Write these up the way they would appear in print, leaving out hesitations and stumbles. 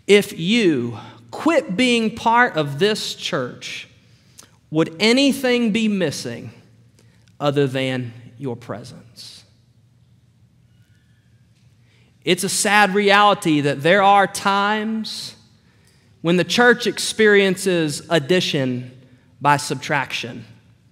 If you quit being part of this church, would anything be missing other than your presence? It's a sad reality that there are times when the church experiences addition by subtraction.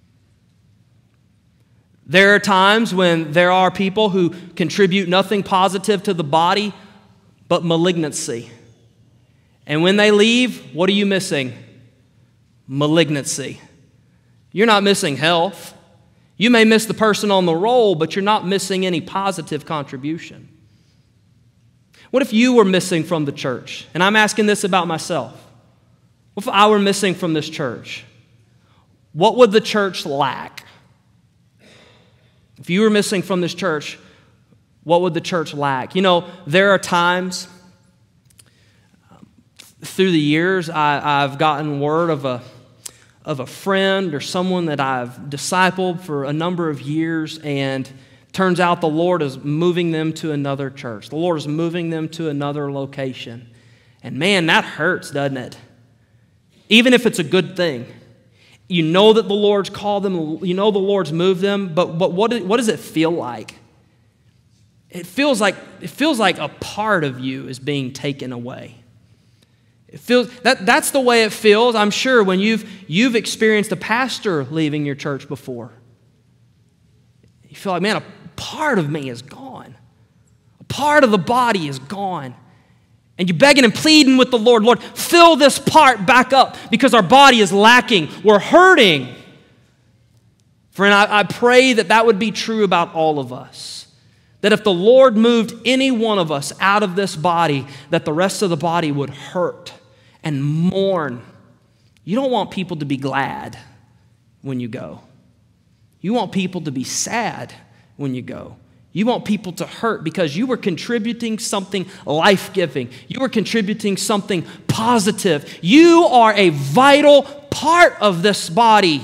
There are times when there are people who contribute nothing positive to the body but malignancy. And when they leave, what are you missing? Malignancy. You're not missing health. You may miss the person on the roll, but you're not missing any positive contribution. What if you were missing from the church? And I'm asking this about myself. What if I were missing from this church? What would the church lack? If you were missing from this church, what would the church lack? You know, there are times through the years I've gotten word of a friend or someone that I've discipled for a number of years, and turns out the Lord is moving them to another church. The Lord is moving them to another location. And man, that hurts, doesn't it? Even if it's a good thing. You know that the Lord's called them, you know the Lord's moved them, but what does it feel like? It feels like a part of you is being taken away. It feels that's the way it feels, I'm sure, when you've experienced a pastor leaving your church before. You feel like, man, a part of me is gone. A part of the body is gone. And you're begging and pleading with the Lord, Lord, fill this part back up because our body is lacking. We're hurting. Friend, I pray that would be true about all of us. That if the Lord moved any one of us out of this body, that the rest of the body would hurt and mourn. You don't want people to be glad when you go. You want people to be sad when you go. You want people to hurt because you were contributing something life-giving. You were contributing something positive. You are a vital part of this body.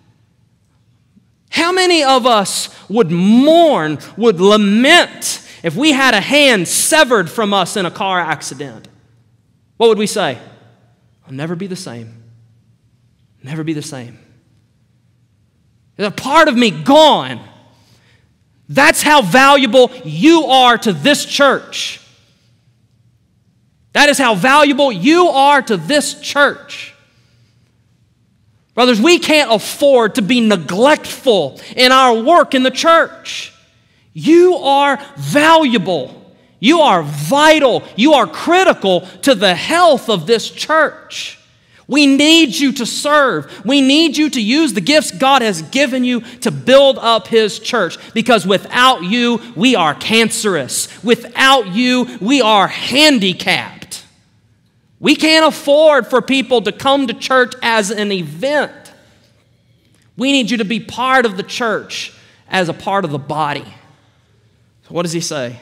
How many of us would mourn, would lament if we had a hand severed from us in a car accident? What would we say? I'll never be the same. Never be the same. There's a part of me gone. That's how valuable you are to this church. That is how valuable you are to this church. Brothers, we can't afford to be neglectful in our work in the church. You are valuable. You are vital. You are critical to the health of this church. We need you to serve. We need you to use the gifts God has given you to build up His church. Because without you, we are cancerous. Without you, we are handicapped. We can't afford for people to come to church as an event. We need you to be part of the church as a part of the body. So what does he say?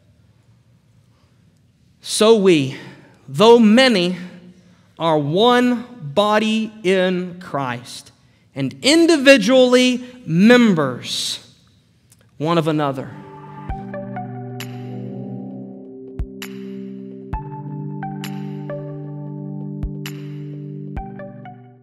So we, though many, are one body in Christ, and individually members one of another.